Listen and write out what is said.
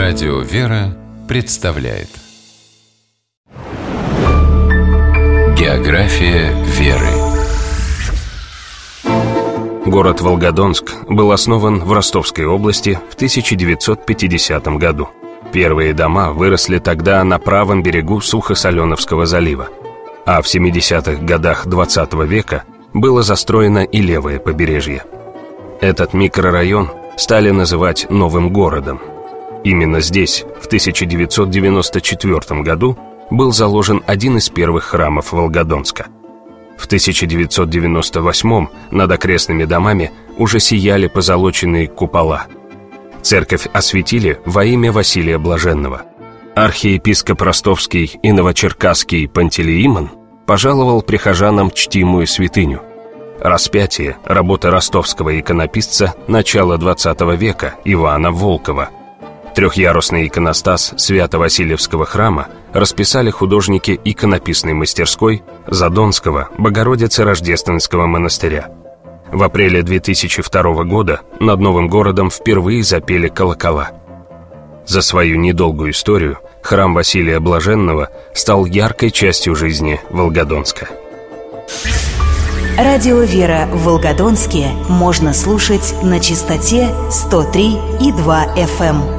Радио «Вера» представляет География веры. Город Волгодонск был основан в Ростовской области в 1950 году. Первые дома выросли тогда на правом берегу Сухо-Соленовского залива, а в 70-х годах 20 века было застроено и левое побережье. Этот микрорайон стали называть Новым городом. Именно здесь, в 1994 году, был заложен один из первых храмов Волгодонска. В 1998 над окрестными домами уже сияли позолоченные купола. Церковь осветили во имя Василия Блаженного. Архиепископ Ростовский и Новочеркасский Пантелеимон пожаловал прихожанам чтимую святыню. Распятие – работа ростовского иконописца начала XX века Ивана Волкова. Трехъярусный иконостас Свято-Васильевского храма расписали художники иконописной мастерской Задонского Богородицы-Рождественского монастыря. В апреле 2002 года над Новым городом впервые запели колокола. За свою недолгую историю храм Василия Блаженного стал яркой частью жизни Волгодонска. Радио «Вера» в Волгодонске можно слушать на частоте 103,2 FM.